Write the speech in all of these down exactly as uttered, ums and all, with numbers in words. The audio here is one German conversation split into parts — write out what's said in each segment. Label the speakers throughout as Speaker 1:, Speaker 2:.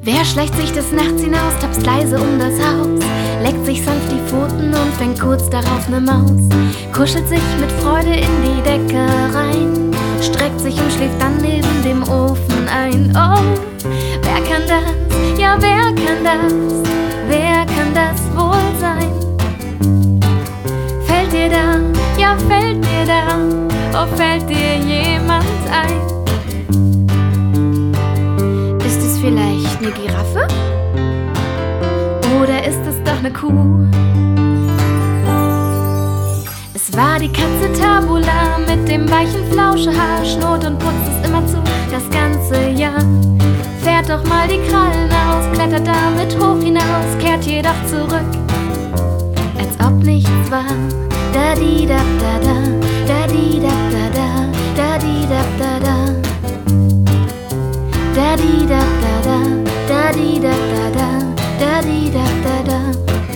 Speaker 1: Wer schleicht sich des Nachts hinaus, tapst leise um das Haus, leckt sich sanft die Pfoten und fängt kurz darauf ne Maus, kuschelt sich mit Freude in die Decke rein, streckt sich und schläft dann neben dem Ofen ein. Oh, wer kann das? Ja, wer kann das? Wer kann das wohl sein? Fällt dir da? Ja, fällt dir da? Oh, fällt dir jemand ein? Ist es vielleicht eine Giraffe? Oder ist es doch eine Kuh? Es war die Katze Tabula mit dem weichen Flauschehaar, schnurrt und putzt es immer zu, das ganze Jahr. Fährt doch mal die Krallen aus, klettert damit hoch hinaus, kehrt jedoch zurück, als ob nichts war. Da di da da da, da di da da da, da di da da da, da di da da da, da di da da da, da di da da da.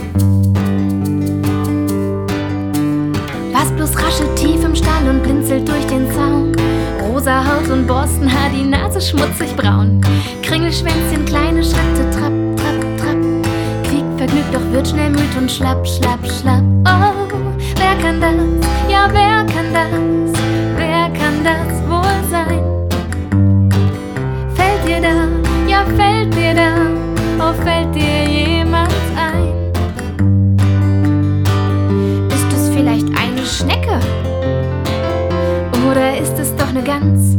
Speaker 1: Was bloß raschelt tief im Stall und blinzelt durch den Zaun. Rosa Haut und Borstenhaar, die Nase schmutzig braun. Kringelschwänzchen, kleine Schritte, trapp, trapp, trapp. Quiekt vergnügt, doch wird schnell müd und schlapp, schlapp, schlapp. Oh, wer kann das? Ja, wer kann das? Wer kann das wohl sein? Fällt dir da? Ja, fällt dir da? Oh, fällt dir jemand ein? Ist es vielleicht eine Schnecke? Oder ist es doch ne Gans?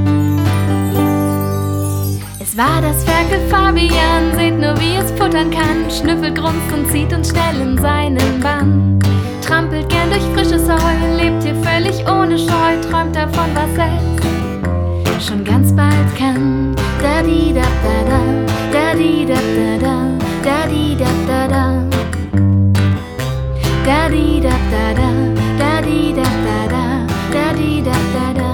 Speaker 1: Es war das Ferkel Fabian, seht nur wie es futtern kann, schnüffelt, grunzt und zieht uns schnell in seinen Bann. Trampelt gern durch frisches Heu, lebt hier völlig ohne Scheu, träumt davon, was es schon ganz bald kann. Da di da da da, da di da da da, da di da da da, da di da da da, da di da da da, da di da da da.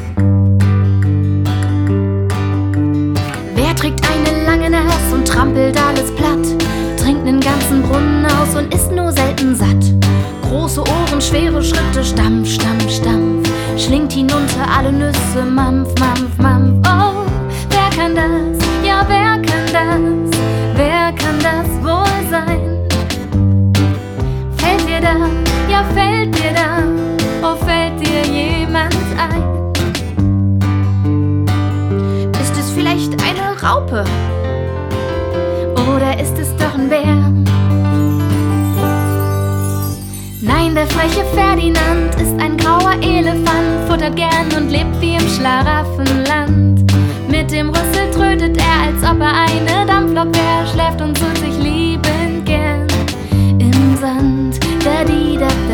Speaker 1: Wer trägt eine lange Nase und trampelt alles platt, trinkt nen ganzen Brunnen aus und ist nur selten satt. Große Ohren, schwere Schritte, Stampf, Stampf, Stampf, schlingt hinunter alle Nüsse, Mampf, Mampf, Mampf. Oh, wer kann das? Ja, wer kann das? Wer kann das wohl sein? Fällt dir da? Ja, fällt dir da? Oh, fällt dir jemand ein? Ist es vielleicht eine Raupe? Oder ist es doch ein Bär? Nein, der freche Ferdinand ist ein grauer Elefant, futtert gern und lebt wie im Schlaraffenland. Mit dem Rüssel trötet er, als ob er eine Dampflok wär, schläft und sucht sich liebend gern im Sand. Da di da